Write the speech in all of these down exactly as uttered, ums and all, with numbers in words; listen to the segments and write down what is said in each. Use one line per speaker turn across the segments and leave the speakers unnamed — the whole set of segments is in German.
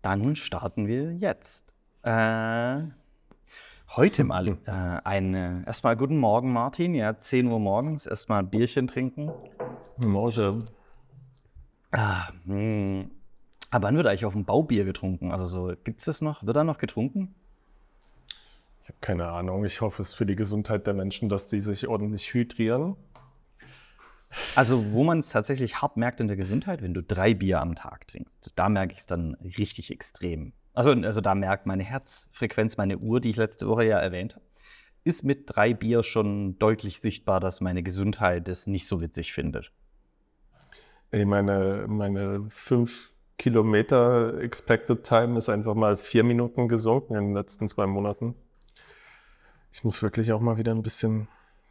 Dann starten wir jetzt. Äh, heute mal äh, eine, erstmal guten Morgen, Martin. Ja, zehn Uhr morgens, erstmal ein Bierchen trinken.
Morgen.
Ah, mh. Aber wann wird eigentlich auf dem Bau Bier getrunken? Also so, gibt es das noch? Wird da noch getrunken?
Ich habe keine Ahnung. Ich hoffe es für die Gesundheit der Menschen, dass die sich ordentlich hydrieren.
Also wo man es tatsächlich hart merkt in der Gesundheit, wenn du drei Bier am Tag trinkst, da merke ich es dann richtig extrem. Also, also da merkt meine Herzfrequenz, meine Uhr, die ich letzte Woche ja erwähnt habe, ist mit drei Bier schon deutlich sichtbar, dass meine Gesundheit es nicht so witzig findet.
Ey, meine, meine fünf Kilometer Expected Time ist einfach mal vier Minuten gesunken in den letzten zwei Monaten. Ich muss wirklich auch mal wieder ein bisschen,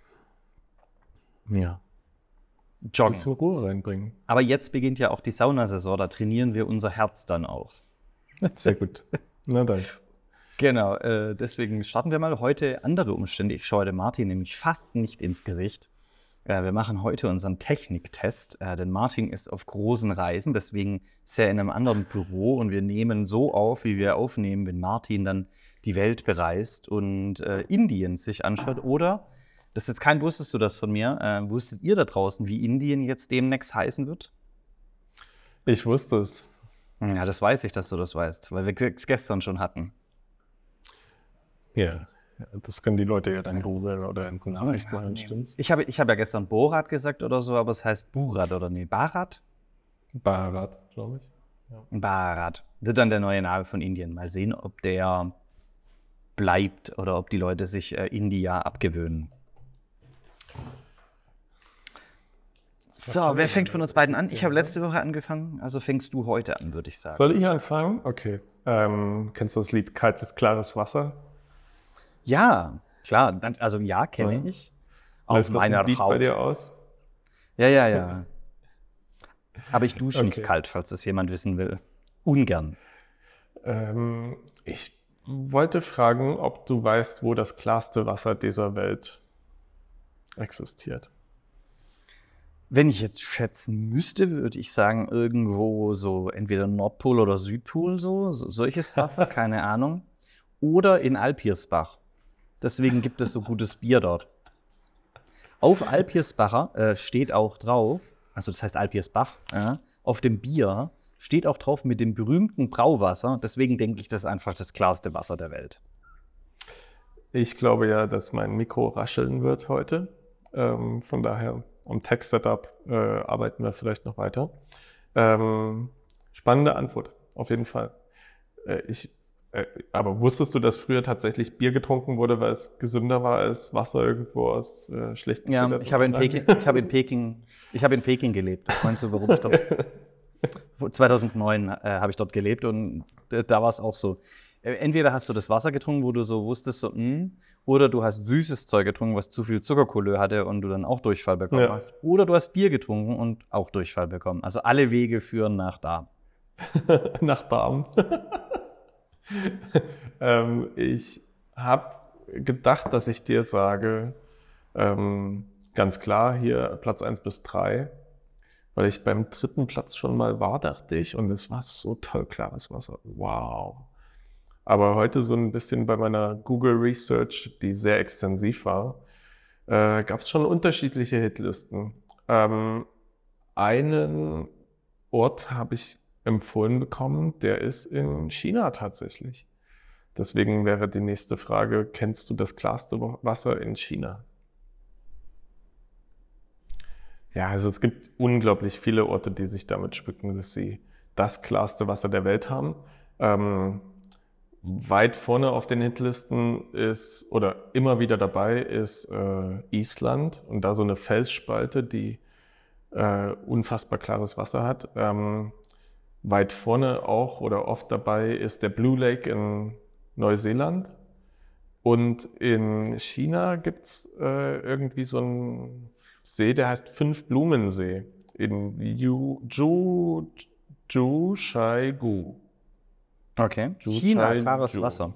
ja, ein
Joggen.
bisschen Ruhe reinbringen.
Aber jetzt beginnt ja auch die Saunasaison, da trainieren wir unser Herz dann auch.
Sehr gut. Na dann.
Genau, äh, deswegen starten wir mal heute andere Umstände. Ich schaue dem Martin nämlich fast nicht ins Gesicht. Äh, wir machen heute unseren Techniktest, äh, denn Martin ist auf großen Reisen, deswegen ist er in einem anderen Büro und wir nehmen so auf, wie wir aufnehmen, wenn Martin dann die Welt bereist und äh, Indien sich anschaut. Oder, das ist jetzt kein, wusstest du das von mir, äh, wusstet ihr da draußen, wie Indien jetzt demnächst heißen wird?
Ich wusste es.
Ja, das weiß ich, dass du das weißt, weil wir es gestern schon hatten.
Ja, das können die Leute ja dann googeln oder in Nachrichten hören, stimmt's?
Ich habe, ich habe ja gestern Borat gesagt oder so, aber es heißt Burat oder nee, Bharat?
Bharat, glaube ich. Ja.
Bharat wird dann der neue Name von Indien. Mal sehen, ob der bleibt oder ob die Leute sich äh, India abgewöhnen. So, wer fängt von uns beiden an? Ich habe letzte Woche angefangen, also fängst du heute an, würde ich sagen.
Soll ich anfangen? Okay. Ähm, kennst du das Lied Kaltes, klares Wasser?
Ja, klar. Also ja, kenne
Ja.
ich.
Löst
Auf
das ein
meiner
Lied bei
Haut.
dir aus?
Ja, ja, ja. Aber ich dusche nicht
Okay.
kalt, falls das jemand wissen will. Ungern.
Ähm, ich wollte fragen, ob du weißt, wo das klarste Wasser dieser Welt existiert.
Wenn ich jetzt schätzen müsste, würde ich sagen, irgendwo so entweder Nordpol oder Südpol, so, so solches Wasser, keine Ahnung. Oder in Alpirsbach. Deswegen gibt es so gutes Bier dort. Auf Alpirsbacher äh, steht auch drauf, also das heißt Alpirsbach, ja, auf dem Bier steht auch drauf mit dem berühmten Brauwasser. Deswegen denke ich, das ist einfach das klarste Wasser der Welt.
Ich glaube ja, dass mein Mikro rascheln wird heute. Ähm, von daher am Tech-Setup äh, arbeiten wir vielleicht noch weiter. Ähm, spannende Antwort, auf jeden Fall. Äh, ich, äh, aber wusstest du, dass früher tatsächlich Bier getrunken wurde, weil es gesünder war als Wasser irgendwo aus äh, schlechten
Ja,
gefilterten
ich habe in
Anlagen?
Peking, ich habe in Peking, ich habe in Peking gelebt. Was meinst du, warum ich dort? zweitausendneun äh, habe ich dort gelebt und äh, da war es auch so. Äh, entweder hast du das Wasser getrunken, wo du so wusstest, so, mh, oder du hast süßes Zeug getrunken, was zu viel Zuckerkohle hatte und du dann auch Durchfall bekommen
Ja.
hast. Oder du hast Bier getrunken und auch Durchfall bekommen. Also alle Wege führen nach da.
Nach Darm. ähm, ich habe gedacht, dass ich dir sage, ähm, ganz klar hier Platz eins bis drei, weil ich beim dritten Platz schon mal war, dachte ich, und es war so toll klares Wasser. Wow. Aber heute so ein bisschen bei meiner Google Research, die sehr extensiv war, äh, gab es schon unterschiedliche Hitlisten. Ähm, einen Ort habe ich empfohlen bekommen, der ist in China tatsächlich. Deswegen wäre die nächste Frage, kennst du das klarste Wasser in China? Ja, also es gibt unglaublich viele Orte, die sich damit schmücken, dass sie das klarste Wasser der Welt haben. Ähm, weit vorne auf den Hitlisten ist, oder immer wieder dabei ist äh, Island und da so eine Felsspalte, die äh, unfassbar klares Wasser hat. Ähm, weit vorne auch oder oft dabei ist der Blue Lake in Neuseeland. Und in China gibt es äh, irgendwie so einen See, der heißt Fünf-Blumen-See in Ju, Zhuhai-gu.
Okay. China, klares
Zhuhai-gu.
Wasser.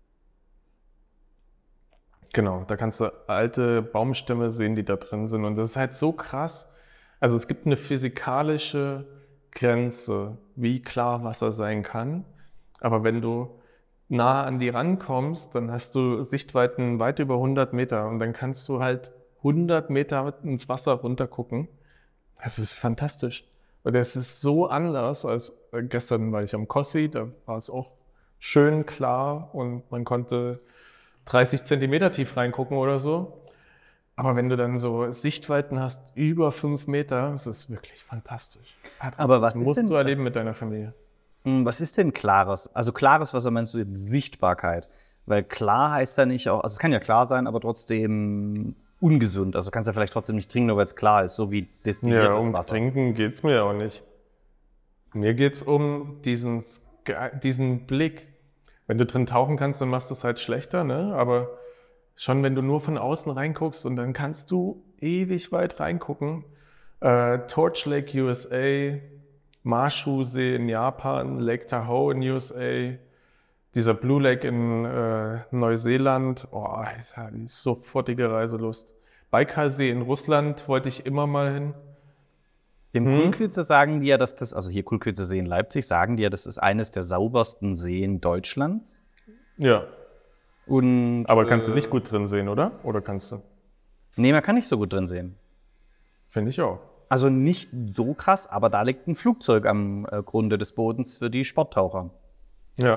Genau, da kannst du alte Baumstämme sehen, die da drin sind. Und das ist halt so krass. Also es gibt eine physikalische Grenze, wie klar Wasser sein kann. Aber wenn du nah an die rankommst, dann hast du Sichtweiten weit über hundert Meter und dann kannst du halt hundert Meter ins Wasser runtergucken. Das ist fantastisch. Und es ist so anders als äh, gestern war ich am Kossi, da war es auch schön klar und man konnte dreißig Zentimeter tief reingucken oder so. Aber wenn du dann so Sichtweiten hast über fünf Meter, das ist wirklich fantastisch.
Aber
Das
was ist
musst
denn,
du erleben mit deiner Familie.
Hm, was ist denn klares? Also klares Wasser meinst du jetzt Sichtbarkeit? Weil klar heißt ja nicht auch, also es kann ja klar sein, aber trotzdem ungesund. Also kannst ja vielleicht trotzdem nicht trinken, nur weil es klar ist, so wie destilliertes
Ja, um
Wasser.
Trinken geht es mir auch nicht. Mir geht es um diesen, diesen Blick. Wenn du drin tauchen kannst, dann machst du es halt schlechter, ne? Aber schon wenn du nur von außen reinguckst und dann kannst du ewig weit reingucken. Äh, Torch Lake U S A, Marshu-See in Japan, Lake Tahoe in U S A, dieser Blue Lake in äh, Neuseeland. Oh, ich habe sofortige Reiselust. Baikalsee in Russland wollte ich immer mal hin.
Im
Hm?
Kulkütze sagen die ja, dass das, also hier Kulkütze See in Leipzig, sagen die ja, das ist eines der saubersten Seen Deutschlands.
Ja,
Und,
aber kannst du
äh,
nicht gut drin sehen, oder? Oder kannst du?
Nee, man kann nicht so gut drin sehen.
Finde ich auch.
Also nicht so krass, aber da liegt ein Flugzeug am äh, Grunde des Bodens für die Sporttaucher.
Ja.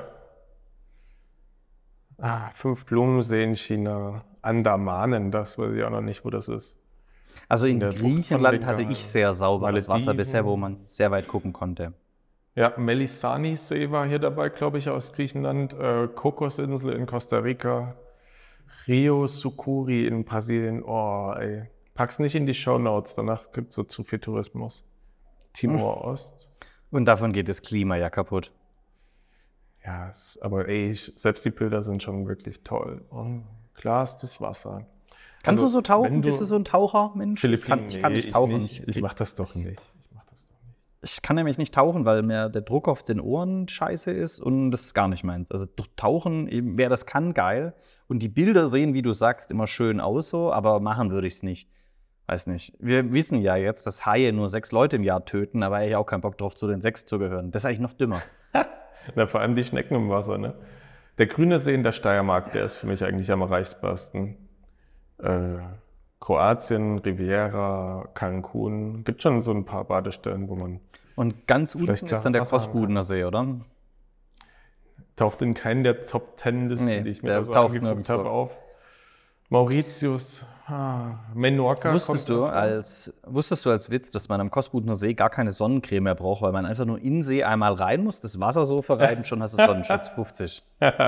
Ah, fünf Blumensee in China. Andamanen, das weiß ich auch noch nicht, wo das ist.
Also in
der Bucht
Griechenland
von
hatte
Bengal.
ich sehr sauberes Wasser
Malediven.
bisher, wo man sehr weit gucken konnte.
Ja, Melisani-See war hier dabei, glaube ich, aus Griechenland. Äh, Kokosinsel in Costa Rica. Rio Sucuri in Brasilien. Oh, ey. Pack's nicht in die Shownotes, danach gibt es so zu viel Tourismus. Timor-Ost.
Und davon geht das Klima ja kaputt.
Ja, es, aber ey, ich, selbst die Bilder sind schon wirklich toll. Und klar ist das Wasser.
Kannst
Also,
du so tauchen?
wenn du-
Bist du so ein Taucher, Mensch? Ich kann, ich kann
Nee,
nicht tauchen.
Ich, ich mach das doch nicht. Ich mach das doch nicht.
Ich kann nämlich nicht tauchen, weil mir der Druck auf den Ohren scheiße ist und das ist gar nicht meins. Also tauchen, eben, wer das kann, geil. Und die Bilder sehen, wie du sagst, immer schön aus so, aber machen würde ich es nicht. Weiß nicht. Wir wissen ja jetzt, dass Haie nur sechs Leute im Jahr töten, aber ich auch keinen Bock drauf, zu den sechs zu gehören. Das ist eigentlich noch dümmer.
Na, vor allem die Schnecken im Wasser, ne? Der grüne See in der Steiermark, der ist für mich eigentlich am reichbarsten. Äh, Kroatien, Riviera, Cancun. Gibt schon so ein paar Badestellen, wo man
Und ganz unten
Vielleicht
ist
klares
dann der
Wasser haben
Kosbudener See, oder?
taucht in keinen der Top Ten Listen,
Nee,
die ich mir
der
da so
taucht
angeguckt
nirgendwo.
habe, auf. Mauritius, ah, Menorca
Wusstest
kommt
du,
öfter.
als, wusstest du als Witz, dass man am Kosbudener See gar keine Sonnencreme mehr braucht, weil man einfach nur in den See einmal rein muss, das Wasser so verreiben, schon hast du Sonnenschutz fünfzig.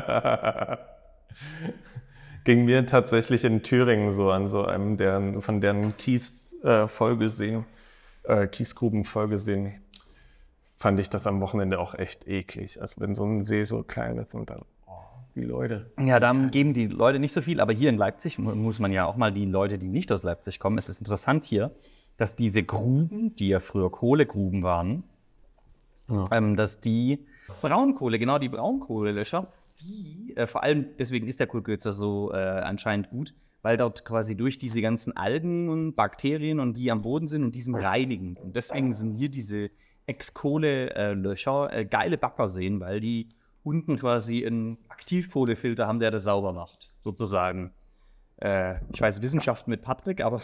Ging mir tatsächlich in Thüringen so an so einem deren, von deren Kies-Folgeseen, äh, Kiesgruben-Folgeseen, fand ich das am Wochenende auch echt eklig. Also wenn so ein See so klein ist und dann, oh, die Leute.
Ja, da geben die Leute nicht so viel, aber hier in Leipzig mu- muss man ja auch mal die Leute, die nicht aus Leipzig kommen, es ist interessant hier, dass diese Gruben, die ja früher Kohlegruben waren,
Ja.
ähm, dass die Braunkohle, genau die Braunkohlelöscher, die, äh, vor allem deswegen ist der Kulkützer so äh, anscheinend gut, weil dort quasi durch diese ganzen Algen und Bakterien und die am Boden sind und diesen reinigen. Und deswegen sind hier diese Ex-Kohle-Löcher äh, geile Baggerseen, weil die unten quasi einen Aktivkohlefilter haben, der das sauber macht, sozusagen. Äh, ich weiß Wissenschaft mit Patrick, aber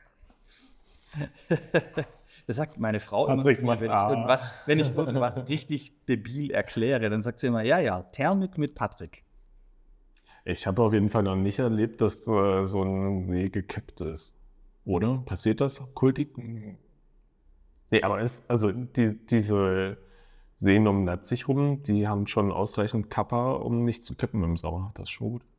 das sagt meine Frau
Patrick
immer
macht
zu mir, wenn
A.
ich, irgendwas, wenn ich irgendwas richtig debil erkläre, dann sagt sie immer, ja, ja, Thermik mit Patrick.
Ich habe auf jeden Fall noch nicht erlebt, dass äh, so ein See gekippt ist. Oder? Passiert das kultig? Nee, aber es, also die, diese Seen um Leipzig rum, die haben schon ausreichend Kappa, um nicht zu kippen im Sommer. Das ist schon gut.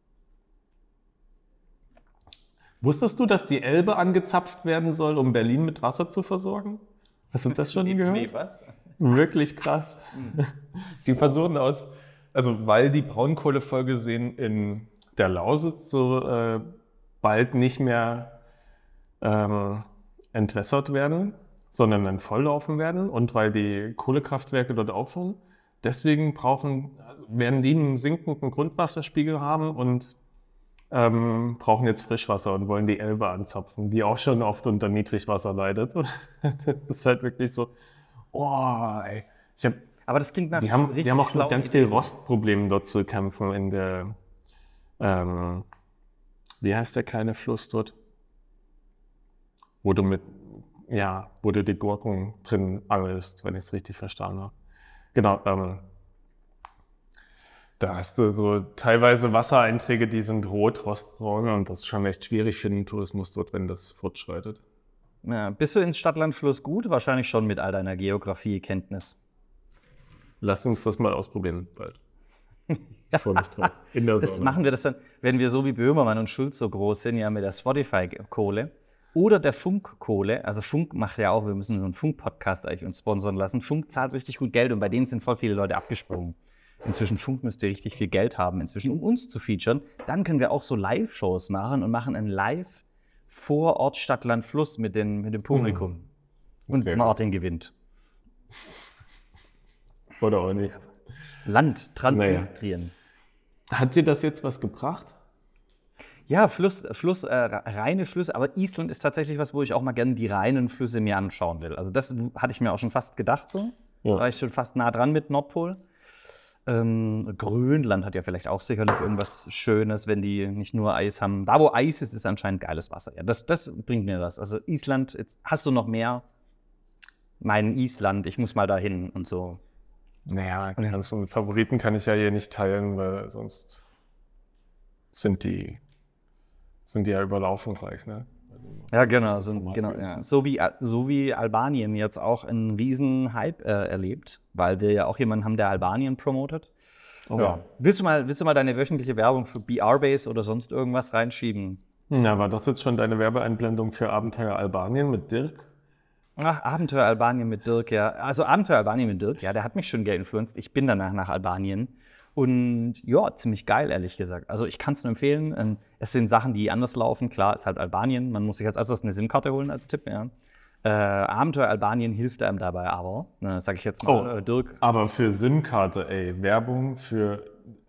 Wusstest du, dass die Elbe angezapft werden soll, um Berlin mit Wasser zu versorgen? Hast du das schon gehört?
Nee, was?
Wirklich krass. Die versuchen aus, also weil die Braunkohlefolgeseen in der Lausitz so äh, bald nicht mehr ähm, entwässert werden, sondern dann volllaufen werden und weil die Kohlekraftwerke dort aufhören. Deswegen brauchen, also werden die einen sinkenden Grundwasserspiegel haben und ähm, brauchen jetzt Frischwasser und wollen die Elbe anzapfen, die auch schon oft unter Niedrigwasser leidet. Und das ist halt wirklich so, oh, ey. Ich hab,
Aber das klingt
Die haben, die haben auch mit ganz vielen Rostproblemen dort zu kämpfen in der, ähm, wie heißt der kleine Fluss dort? Wo du mit, ja, wo du die Gurken drin angelst, wenn ich es richtig verstanden habe. Genau, ähm, da hast du so teilweise Wassereinträge, die sind rot, rostbraun und das ist schon echt schwierig für den Tourismus dort, wenn das fortschreitet.
Ja, bist du ins Stadtlandfluss gut? Wahrscheinlich schon mit all deiner Geografiekenntnis.
Lass uns das mal ausprobieren bald. Ich freue mich drauf. In der
Das
Sonne.
machen wir das dann, wenn wir so wie Böhmermann und Schulz so groß sind, ja mit der Spotify-Kohle oder der Funk-Kohle. Also Funk macht ja auch, wir müssen so einen Funk-Podcast eigentlich uns sponsern lassen. Funk zahlt richtig gut Geld und bei denen sind voll viele Leute abgesprungen. Inzwischen Funk müsste richtig viel Geld haben, inzwischen, um uns zu featuren. Dann können wir auch so Live-Shows machen und machen ein Live vor Ort, Stadt, Land, Fluss mit, den, mit dem Publikum.
Mhm.
Und
Sehr
Martin gewinnt.
Oder auch nicht.
Land, Transnistrien.
Hat dir das jetzt was gebracht?
Ja, Fluss, Fluss äh, reine Flüsse, aber Island ist tatsächlich was, wo ich auch mal gerne die reinen Flüsse mir anschauen will. Also das hatte ich mir auch schon fast gedacht so.
Ja.
Da war ich schon fast nah dran mit Nordpol. Ähm, Grönland hat ja vielleicht auch sicherlich irgendwas Schönes, wenn die nicht nur Eis haben. Da, wo Eis ist, ist anscheinend geiles Wasser. Ja, das, das bringt mir was. Also Island, jetzt hast du noch mehr? Mein Island, ich muss mal dahin und so.
Naja, die ganzen Favoriten kann ich ja hier nicht teilen, weil sonst sind die, sind die ja überlaufen gleich, ne? Also,
Ja, genau, so, genau ja. so, wie, so wie Albanien jetzt auch einen riesen Hype äh, erlebt, weil wir ja auch jemanden haben, der Albanien promotet.
Oh.
Ja. Willst du mal, willst du mal deine wöchentliche Werbung für B R-Base oder sonst irgendwas reinschieben?
Na, war das jetzt schon deine Werbeeinblendung für Abenteuer Albanien mit Dirk?
Ach, Abenteuer Albanien mit Dirk, ja. Also Abenteuer Albanien mit Dirk, ja, der hat mich schon geinfluenced. Ich bin danach nach Albanien. Und ja, ziemlich geil, ehrlich gesagt. Also ich kann es nur empfehlen. Ähm, Es sind Sachen, die anders laufen. Klar, ist halt Albanien. Man muss sich als erstes eine SIM-Karte holen als Tipp, ja. Äh, Abenteuer Albanien hilft einem dabei aber, ne, sage ich jetzt mal,
Oh,
äh, Dirk.
Aber für SIM-Karte, ey, Werbung für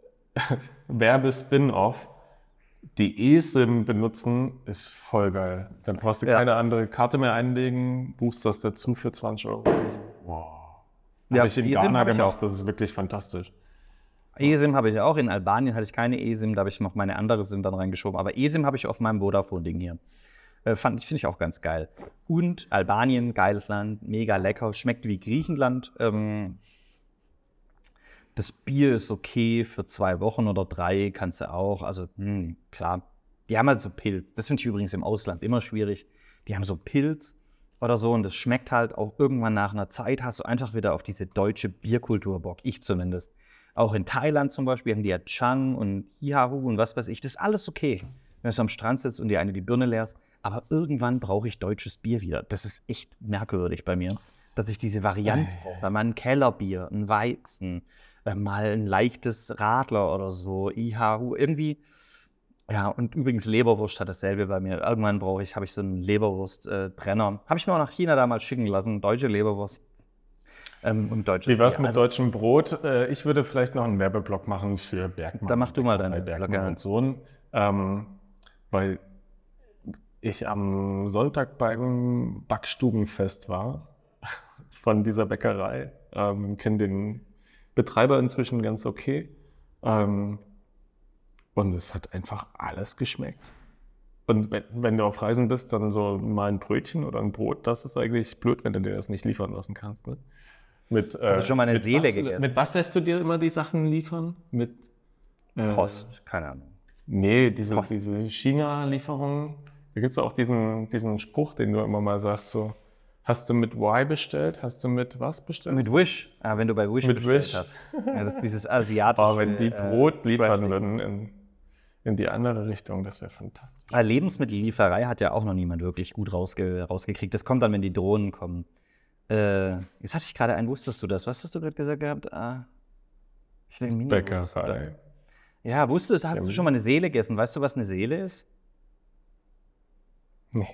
Werbe-Spin-Off, die eSIM benutzen, ist voll geil. Dann brauchst du
Ja.
keine andere Karte mehr einlegen, buchst das dazu für zwanzig Euro. Wow.
Ja,
Habe ich in
eSIM
Ghana
hab ich
gemacht,
auch.
das ist wirklich fantastisch.
eSIM habe ich auch. In Albanien hatte ich keine eSIM, da habe ich noch meine andere SIM dann reingeschoben. Aber eSIM habe ich auf meinem Vodafone-Ding hier. Äh, fand ich, finde ich auch ganz geil. Und Albanien, geiles Land, mega lecker, schmeckt wie Griechenland. Ähm, das Bier ist okay für zwei Wochen oder drei, kannst du auch. Also, hm, klar. Die haben halt so Pilz. Das finde ich übrigens im Ausland immer schwierig. Die haben so Pilz oder so und das schmeckt halt auch irgendwann nach einer Zeit, hast du einfach wieder auf diese deutsche Bierkultur Bock. Ich zumindest. Auch in Thailand zum Beispiel haben die ja Chang und Hihahu und was weiß ich. Das ist alles okay, wenn du am Strand sitzt und dir eine die Birne leerst. Aber irgendwann brauche ich deutsches Bier wieder. Das ist echt merkwürdig bei mir, dass ich diese Varianz brauche. Weil mal ein Kellerbier, ein Weizen, äh, mal ein leichtes Radler oder so, Ihahu, irgendwie. Ja, und übrigens Leberwurst hat dasselbe bei mir. Irgendwann brauche ich, habe ich so einen Leberwurstbrenner. Habe ich mir auch nach China damals schicken lassen, deutsche Leberwurst ähm, und deutsches
Wie war es
Bier.
mit
Also,
deutschem Brot? Äh, Ich würde vielleicht noch einen Werbeblock machen für Bergmann.
Da mach du mal deine
Bei Bergmann
Blöcke.
und Sohn. Ähm, weil ich am Sonntag beim Backstubenfest war von dieser Bäckerei. Ähm, kenne den Betreiber inzwischen ganz okay. Ähm, und es hat einfach alles geschmeckt. Und wenn, wenn du auf Reisen bist, dann so mal ein Brötchen oder ein Brot, das ist eigentlich blöd, wenn du dir das nicht liefern lassen kannst. Ne? Mit, äh,
Hast du schon mal eine
mit
Seele
was,
gegessen?
Mit was lässt du dir immer die Sachen liefern? Mit äh,
Post, keine Ahnung.
Nee, diese,
Post.
diese China-Lieferung. Da gibt es auch diesen, diesen Spruch, den du immer mal sagst, so, hast du mit Y bestellt? Hast du mit was bestellt?
Mit Wish, ah, wenn du bei Wish
Mit
bestellt
Wish.
hast. Ja, das ist dieses asiatische.
Aber wenn die Brot
äh,
liefern
Trash-Ding.
würden in, in die andere Richtung, das wäre fantastisch.
Ah, Lebensmittellieferei hat ja auch noch niemand wirklich gut rausge rausgekriegt. Das kommt dann, wenn die Drohnen kommen. Äh, jetzt hatte ich gerade einen, wusstest du das? Was hast du gerade gesagt gehabt? Ah, ich denke, Mini, wusstest du das?
Bäckerei.
Ja, wusstest du, hast du schon mal eine Seele gegessen? Weißt du, was eine Seele ist?
Nee.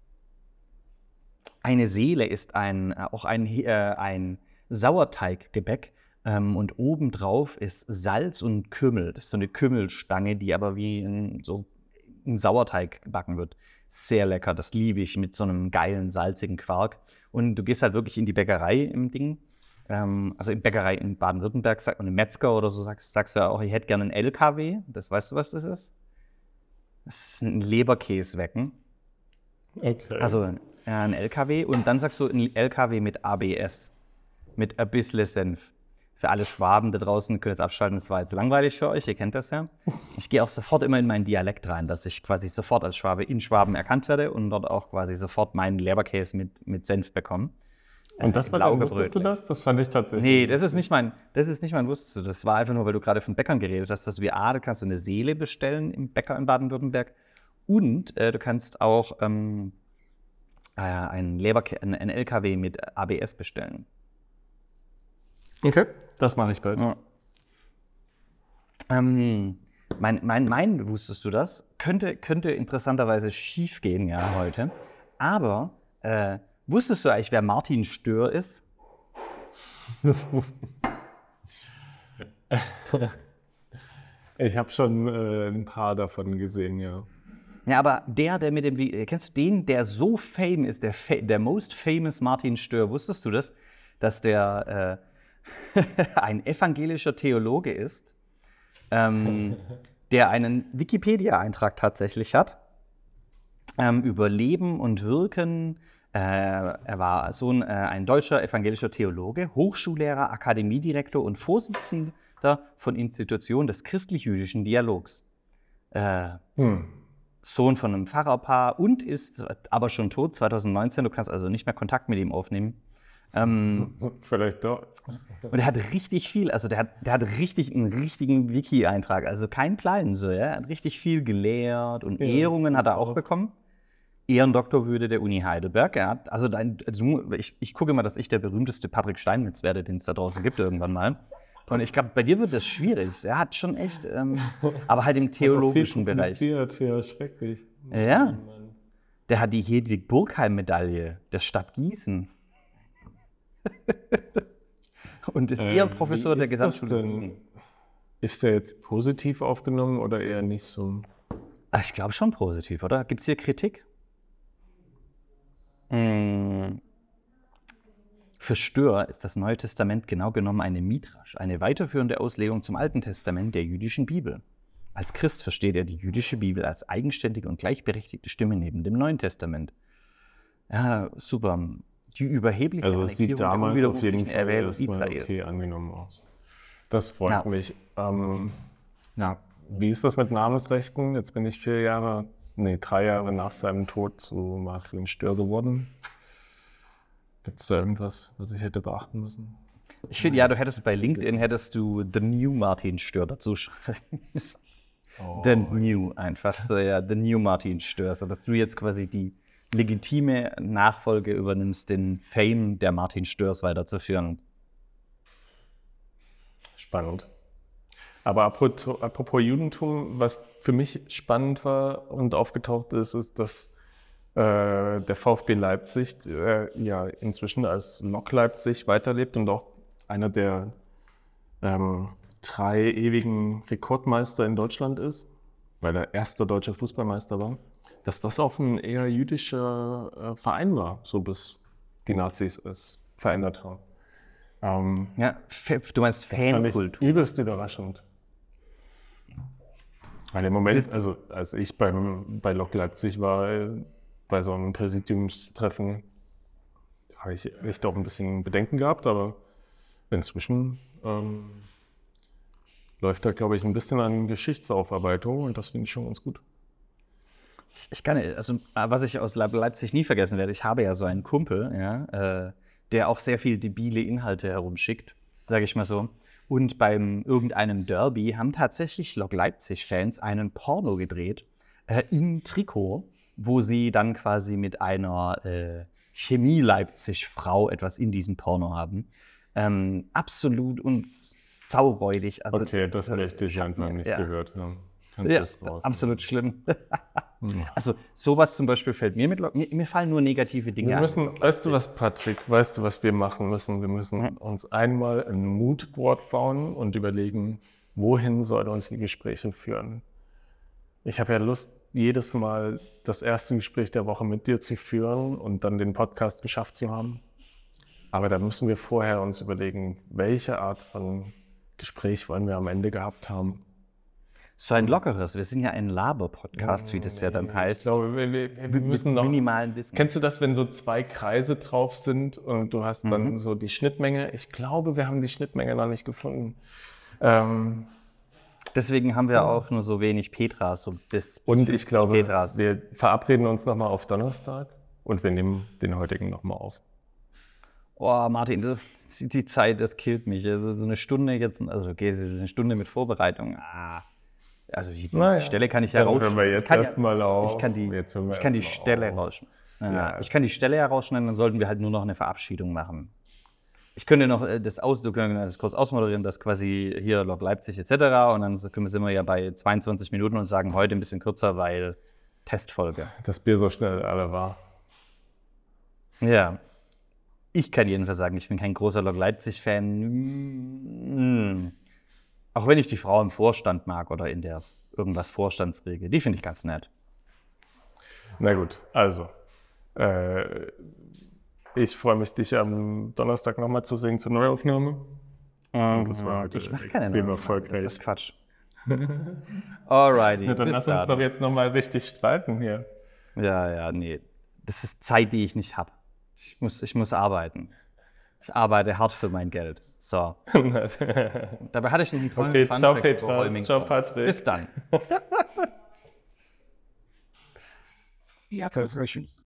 Eine Seele ist ein, äh, auch ein, äh, ein Sauerteiggebäck ähm, und obendrauf ist Salz und Kümmel. Das ist so eine Kümmelstange, die aber wie ein, so ein Sauerteig gebacken wird. Sehr lecker, das liebe ich mit so einem geilen, salzigen Quark. Und du gehst halt wirklich in die Bäckerei im Ding. ähm, also in Bäckerei in Baden-Württemberg sagt man, ein Metzger oder so, sagst, sagst du ja auch, ich hätte gerne einen L K W. Das weißt du, was das ist? Das ist ein Leberkäswecken.
Okay.
Also ja, ein L K W und dann sagst du ein L K W mit A B S, mit ein bisschen Senf. Für alle Schwaben da draußen, könnt ihr jetzt abschalten, das war jetzt langweilig für euch, ihr kennt das ja. Ich gehe auch sofort immer in meinen Dialekt rein, dass ich quasi sofort als Schwabe in Schwaben erkannt werde und dort auch quasi sofort meinen Leberkäse mit, mit Senf bekomme.
Und das
Äh,
war dann, wusstest du das? Das fand ich tatsächlich.
Nee, das ist nicht mein, das ist nicht mein wusstest du. Das war einfach nur, weil du gerade von Bäckern geredet hast, dass du, A, da kannst du eine Seele bestellen im Bäcker in Baden-Württemberg und äh, du kannst auch ähm, äh, einen, Leberkä einen, einen L K W mit A B S bestellen.
Okay, das mache ich bald.
Ja. Ähm, mein, mein, mein, wusstest du das? Könnte, könnte interessanterweise schief gehen, ja, heute. Aber äh, wusstest du eigentlich, wer Martin Stör ist?
Ich habe schon äh, ein paar davon gesehen, ja.
Ja, aber der, der mit dem, wie, kennst du den, der so fame ist, der, fa der most famous Martin Stör, wusstest du das? Dass der äh, ein evangelischer Theologe ist, ähm, der einen Wikipedia-Eintrag tatsächlich hat ähm, über Leben und Wirken. Äh, er war Sohn äh, ein deutscher evangelischer Theologe, Hochschullehrer, Akademiedirektor und Vorsitzender von Institution des christlich-jüdischen Dialogs. Äh,
Hm.
Sohn von einem Pfarrerpaar und ist aber schon tot, zwanzig neunzehn. Du kannst also nicht mehr Kontakt mit ihm aufnehmen. Ähm,
Vielleicht doch.
und er hat richtig viel, also der hat, der hat richtig einen richtigen Wiki-Eintrag, also keinen kleinen so, ja. Er hat richtig viel gelehrt und
Ja,
Ehrungen hat er auch
auch.
bekommen. Ehrendoktorwürde der Uni Heidelberg. Er hat, also, dein, also ich, ich gucke mal, dass ich der berühmteste Patrick Steinmetz werde, den es da draußen gibt irgendwann mal. Und ich glaube, bei dir wird das schwierig. Er hat schon echt, ähm, aber halt im theologischen Bereich.
Ja, schrecklich.
Ja. Der hat die Hedwig Burkheim-Medaille der Stadt Gießen. Und ist
Äh,
Ehrenprofessor
wie
der
ist
Gesamtschule
das denn?
Siegen.
Ist der jetzt positiv aufgenommen oder eher nicht so?
Ah, ich glaube schon positiv, oder? Gibt es hier Kritik? Hm. Für Stör ist das Neue Testament genau genommen eine Midrasch, eine weiterführende Auslegung zum Alten Testament der jüdischen Bibel. Als Christ versteht er die jüdische Bibel als eigenständige und gleichberechtigte Stimme neben dem Neuen Testament. Ja, super. Die überhebliche
Also es sieht
Annektierung der
damals auf jeden
unwiderruflichen
Fall
Erwählung
erstmal
Israels.
okay angenommen aus. Das freut
Ja.
mich. Ähm,
Ja.
wie ist das mit Namensrechten? Jetzt bin ich vier Jahre, nee, drei Jahre nach seinem Tod zu Martin Stör geworden. Gibt es da irgendwas, was ich hätte beachten müssen?
Ich finde, ja, du hättest bei LinkedIn hättest du The New Martin Stör dazu schreiben müssen.
Oh.
The New einfach so, ja, The New Martin Stör. So, dass du jetzt quasi die legitime Nachfolge übernimmst, den Fame der Martin Störs weiterzuführen.
Spannend. Aber apropos, apropos Judentum, was für mich spannend war und aufgetaucht ist, ist, dass äh, der VfB Leipzig äh, ja inzwischen als Lok Leipzig weiterlebt und auch einer der ähm, drei ewigen Rekordmeister in Deutschland ist, weil er erster deutscher Fußballmeister war, dass das auch ein eher jüdischer äh, Verein war, so bis die Nazis es verändert haben. Ähm,
Ja, du meinst
das fand ich
Fankultur.
übelst überraschend. Weil im Moment, also als ich beim, bei Lok Leipzig war, äh, bei so einem Präsidiumstreffen, habe ich echt auch ein bisschen Bedenken gehabt, aber inzwischen ähm, läuft da, glaube ich, ein bisschen an Geschichtsaufarbeitung und das finde ich schon ganz gut.
Ich kann, also was ich aus Leipzig nie vergessen werde, ich habe ja so einen Kumpel, ja, äh, der auch sehr viel debile Inhalte herumschickt, sage ich mal so. Und beim irgendeinem Derby haben tatsächlich Lok Leipzig-Fans einen Porno gedreht, äh, im Trikot, wo sie dann quasi mit einer äh, Chemie-Leipzig-Frau etwas in diesem Porno haben. Ähm, absolut und sauräudig. Also,
Okay, das möchte ich einfach nicht
ja.
gehört. Ja, kannst
Ja,
das raus.
absolut schlimm. Also sowas zum Beispiel fällt mir mit, mir, mir fallen nur negative Dinge
Wir
ein.
müssen, weißt du was, Patrick, weißt du, was wir machen müssen? Wir müssen
Hm.
uns einmal ein Moodboard bauen und überlegen, wohin soll uns die Gespräche führen. Ich habe ja Lust, jedes Mal das erste Gespräch der Woche mit dir zu führen und dann den Podcast geschafft zu haben. Aber da müssen wir vorher uns überlegen, welche Art von Gespräch wollen wir am Ende gehabt haben.
So ein lockeres. Wir sind ja ein Laber-Podcast, wie das ja dann heißt.
Ich glaube, wir, wir, wir
Mit
müssen noch...
minimalen Wissen.
Kennst du das, wenn so zwei Kreise drauf sind und du hast dann
Mhm.
so die Schnittmenge? Ich glaube, wir haben die Schnittmenge noch nicht gefunden. Ähm,
Deswegen haben wir auch nur so wenig Petras. So bis
und ich glaube,
Petras.
wir verabreden uns nochmal auf Donnerstag und wir nehmen den heutigen nochmal auf.
Oh, Martin, das, die Zeit, das killt mich. Also so eine Stunde jetzt, also okay, es ist eine Stunde mit Vorbereitung. Ah, also die, die
Naja.
Stelle kann ich ja
Dann
rausschneiden.
hören wir jetzt
Ich kann
erst mal auf.
Ich kann die,
Jetzt hören wir
ich kann die
erst mal
Stelle
auf.
rausschneiden. Ja,
Ja.
ich kann die Stelle herausschneiden, dann sollten wir halt nur noch eine Verabschiedung machen. Ich könnte noch äh, das aus, du könntest das kurz ausmoderieren, das quasi hier Lok Leipzig et cetera. Und dann sind wir ja bei zweiundzwanzig Minuten und sagen heute ein bisschen kürzer, weil Testfolge.
Das Bier so schnell alle war.
Ja. Ich kann jedenfalls sagen, ich bin kein großer Lok Leipzig-Fan. Mm. Auch wenn ich die Frau im Vorstand mag oder in der irgendwas Vorstandsregel. Die finde ich ganz nett.
Na gut, also. Äh, ich freue mich, dich am Donnerstag nochmal zu sehen zur Neuaufnahme. Das war heute
ich mache keine
extrem
Neuaufnahme.
erfolgreich.
Das ist Quatsch. Alrighty.
Ja, dann
bis
lass uns
dann.
doch jetzt nochmal richtig streiten hier.
Ja, ja, nee. Das ist Zeit, die ich nicht habe. Ich muss, ich muss arbeiten. Ich arbeite hart für mein Geld. So. Dabei hatte ich noch einen tollen
Okay,
Fun
ciao
Fact
Petras,
über Holming.
ciao Patrick.
Bis dann.
Ja, das war schön.